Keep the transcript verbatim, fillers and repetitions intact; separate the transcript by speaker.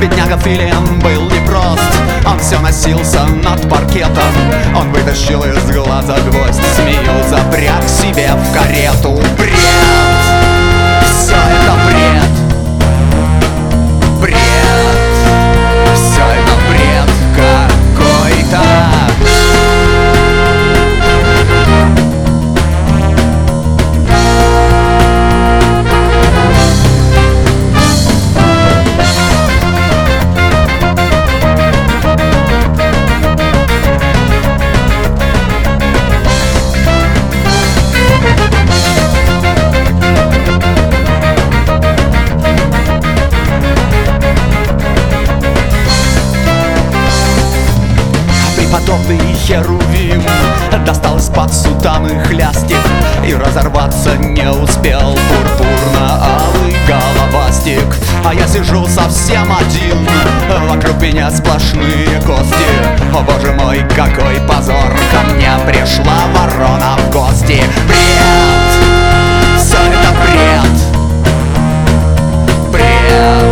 Speaker 1: Бедняга Филиан был непрост, он все носился над паркетом. Он вытащил из глаза гвоздь, змею запряг себе в карету. Бред! Все это бред! Бред! Все это бред какой-то! Подобный херувим достал из-под сутаны хлястик и разорваться не успел пурпурно-алый головастик. А я сижу совсем один, вокруг меня сплошные кости. О боже мой, какой позор, ко мне пришла ворона в гости. Бред! Все это бред! Бред!